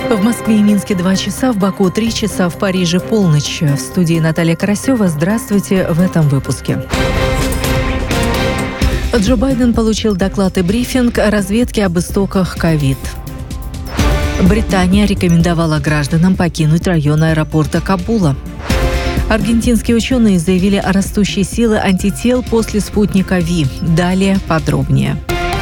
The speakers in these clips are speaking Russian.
В Москве и Минске 2 часа, в Баку 3 часа, в Париже полночь. В студии Наталья Карасева. Здравствуйте в этом выпуске. Джо Байден получил доклад и брифинг о разведке об истоках ковид. Британия рекомендовала гражданам покинуть район аэропорта Кабула. Аргентинские ученые заявили о растущей силе антител после спутника Ви. Далее подробнее.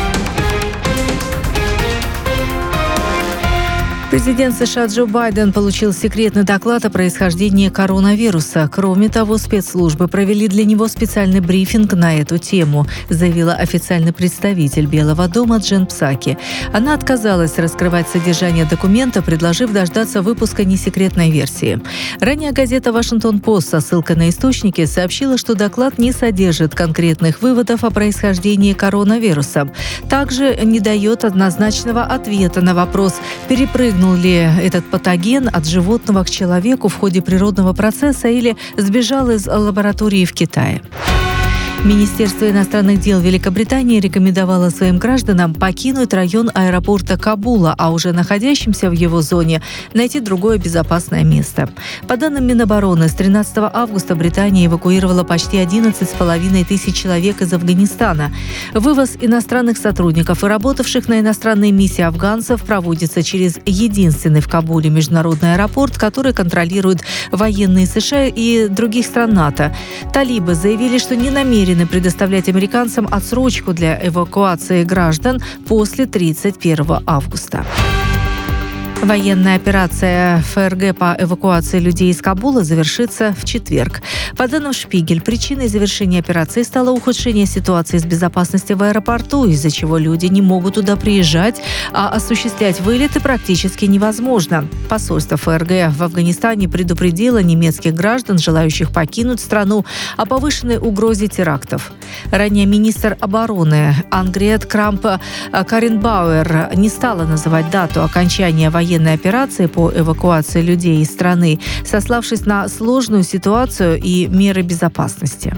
Президент США Джо Байден получил секретный доклад о происхождении коронавируса. Кроме того, спецслужбы провели для него специальный брифинг на эту тему, заявила официальный представитель Белого дома Джен Псаки. Она отказалась раскрывать содержание документа, предложив дождаться выпуска несекретной версии. Ранее газета «Вашингтон-Пост» со ссылкой на источники сообщила, что доклад не содержит конкретных выводов о происхождении коронавируса. Также не дает однозначного ответа на вопрос, перепрыгнул ли этот патоген от животного к человеку в ходе природного процесса или сбежал из лаборатории в Китае. Министерство иностранных дел Великобритании рекомендовало своим гражданам покинуть район аэропорта Кабула, а уже находящимся в его зоне найти другое безопасное место. По данным Минобороны, с 13 августа Британия эвакуировала почти 11,5 тысяч человек из Афганистана. Вывоз иностранных сотрудников и работавших на иностранной миссии афганцев проводится через единственный в Кабуле международный аэропорт, который контролируют военные США и других стран НАТО. Талибы заявили, что не намерены предоставлять американцам отсрочку для эвакуации граждан после 31 августа. Военная операция ФРГ по эвакуации людей из Кабула завершится в четверг. По данным «Шпигель», причиной завершения операции стало ухудшение ситуации с безопасностью в аэропорту, из-за чего люди не могут туда приезжать, а осуществлять вылеты практически невозможно. Посольство ФРГ в Афганистане предупредило немецких граждан, желающих покинуть страну, о повышенной угрозе терактов. Ранее министр обороны Ангриет Крамп-Карренбауэр не стала называть дату окончания военной операции по эвакуации людей из страны, сославшись на сложную ситуацию и меры безопасности.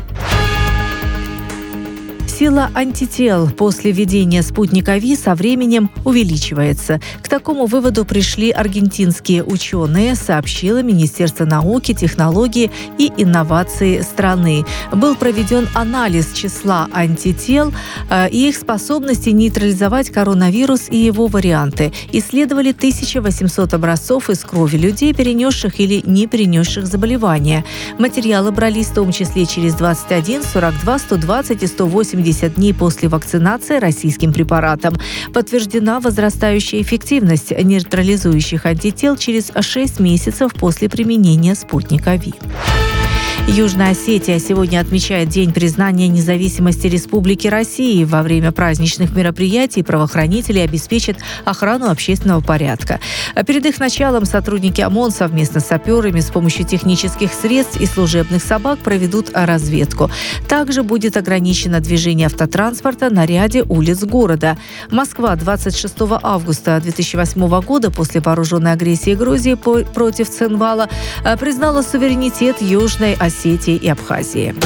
Сила антител после введения спутника Ви со временем увеличивается. К такому выводу пришли аргентинские ученые, сообщило Министерство науки, технологий и инноваций страны. Был проведен анализ числа антител и их способности нейтрализовать коронавирус и его варианты. Исследовали 1800 образцов из крови людей, перенесших или не перенесших заболевания. Материалы брались в том числе через 21, 42, 120 и 180 дней после вакцинации российским препаратом. Подтверждена возрастающая эффективность нейтрализующих антител через 6 месяцев после применения спутника Ви. Южная Осетия сегодня отмечает День признания независимости Республики России. Во время праздничных мероприятий правоохранители обеспечат охрану общественного порядка. Перед их началом сотрудники ОМОН совместно с саперами с помощью технических средств и служебных собак проведут разведку. Также будет ограничено движение автотранспорта на ряде улиц города. Москва 26 августа 2008 года после вооруженной агрессии Грузии против Цинвала признала суверенитет Южной Осетии и Абхазии.